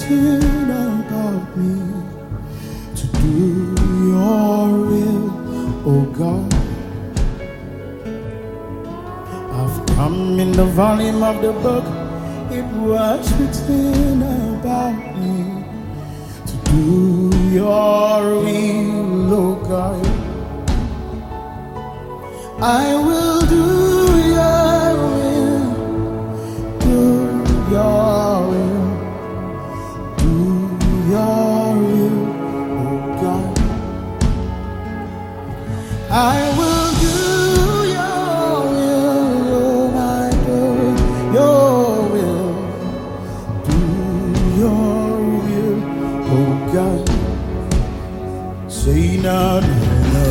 written about me to do your will, oh God. I've come in the volume of the book, it was written about me to do your will, oh God. I will do your will, do your will, do your will, oh God. I will do your will, oh my God, your will, do your will, oh God. Say now, no.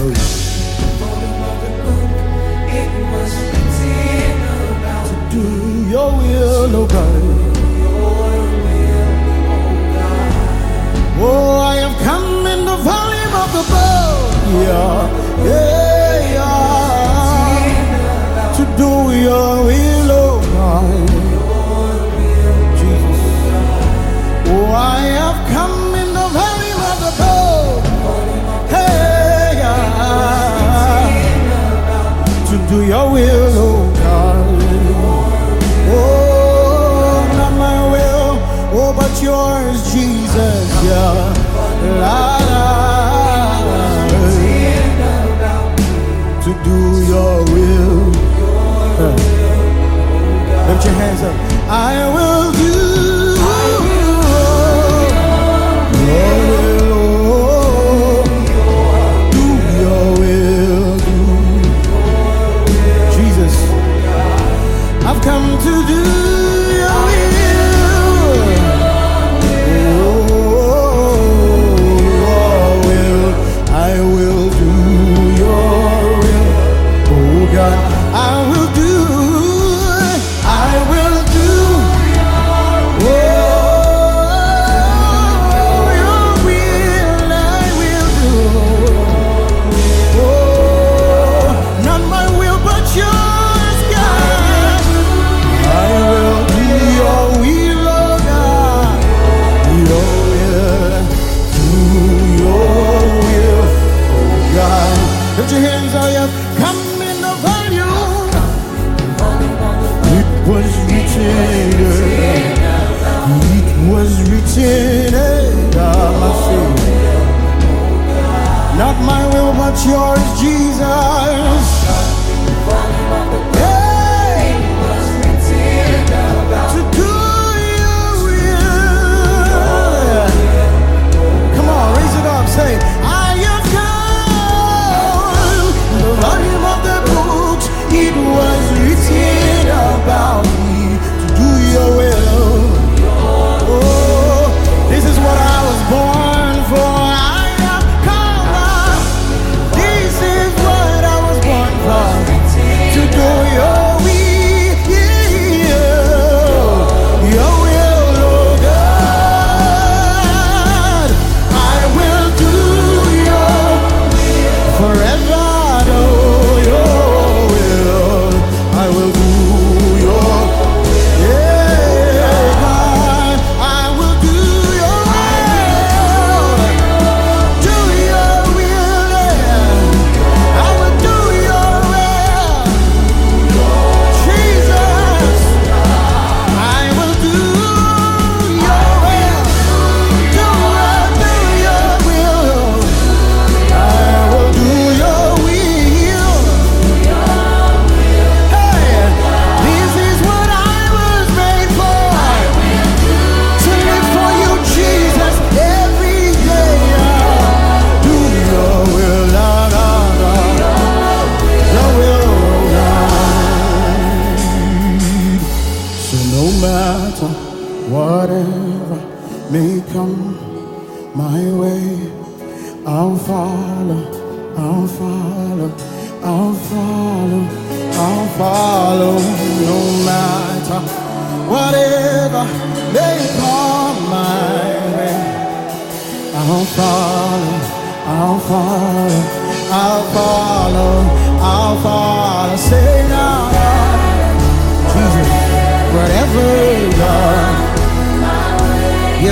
Do your will, oh God. Oh, I have come in the volume of the book, to do your will, oh God. Jesus. Oh, I have come in the volume of the book, to do your will, oh God. Oh, not my will, oh, but yours, Jesus, to do your will. Lift your hands up. I will do your will. Do your will. Jesus, I've come to do your will. I will do your will. Oh God, I will do Put your hands on you. Come in the volume. It was written. It was written. Not my will, but yours, Jesus. Hey, to do your will. Come on, raise it up. Say, I have come. The volume of the books, it was written about me to do your will. Oh, this is what I was born for. I have come. This is what I was born for, to do your will. Your will, oh God. I will do your will forever. Whatever may come my way, I'll follow, I'll follow, I'll follow, I'll follow. No matter whatever may come my way, I'll follow, I'll follow, I'll follow, I'll follow. Say now, Jesus, wherever you are.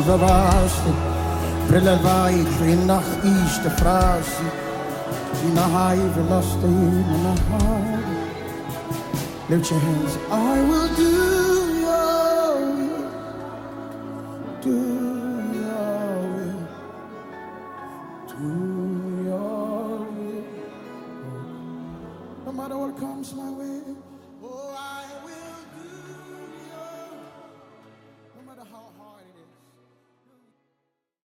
vavasti, prelevai nach east the frasi, in a high velocity, in a high. Lift your hands. I will do your will, do your will, do your will. No matter what comes my way.